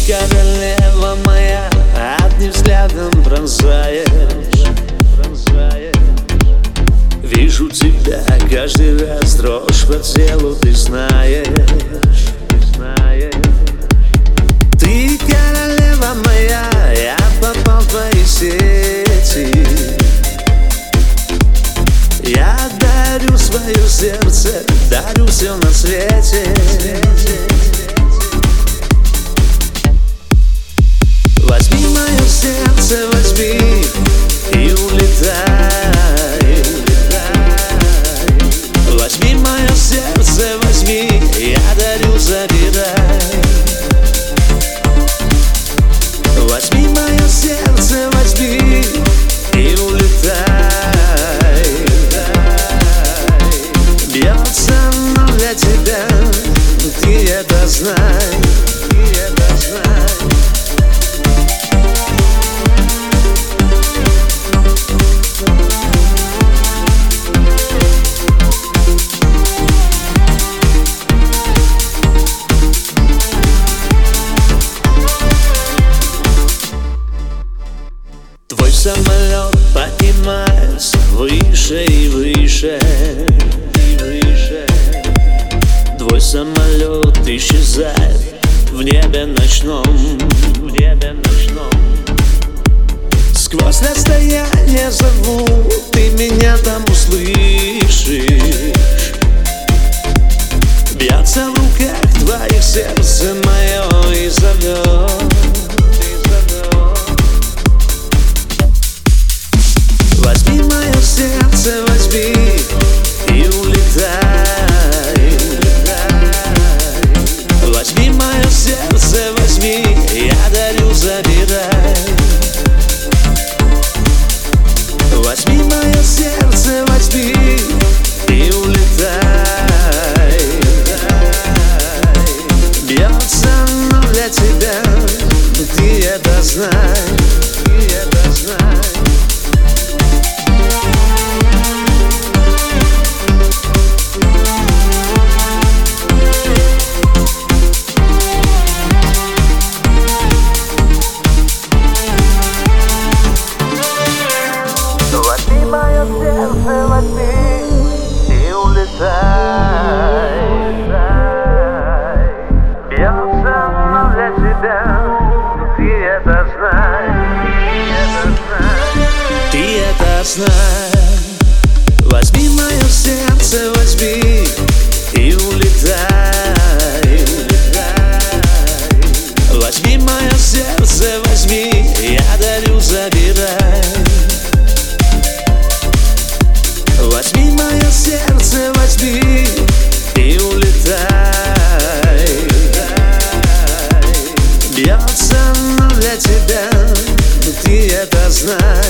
королева моя, одним взглядом пронзаешь. Вижу тебя каждый раз, дрожь по телу, ты знаешь. Ты королева моя, я попал в твои сети. Я дарю свое сердце, дарю все на свете. Возьми мое сердце, возьми и улетай. Возьми мое сердце, возьми, я дарю, забирай. Возьми мое сердце, возьми и улетай. Бьется оно для тебя, ты это знай, ты это знай. Твой самолет поднимается выше и выше, и выше. Твой самолет исчезает в небе ночном, в небе ночном. Сквозь расстояние зову, ты меня там услышишь. Бьется в руках твоих сердце мое и зовет. Возьми мое сердце, возьми и улетай. Возьми мое сердце, возьми, я дарю, забирай. Возьми мое сердце, возьми и улетай. Бьется оно для тебя, ты это знай, ты это знай. Возьми мое сердце, возьми и улетай. Бьется оно для тебя, ты это знай, ты это знай. Возьми мое сердце, возьми и улетай. Возьми мое сердце, возьми, я дарю, забирай. Возьми мое сердце, возьми и улетай. Бьется оно для тебя, ты это знаешь.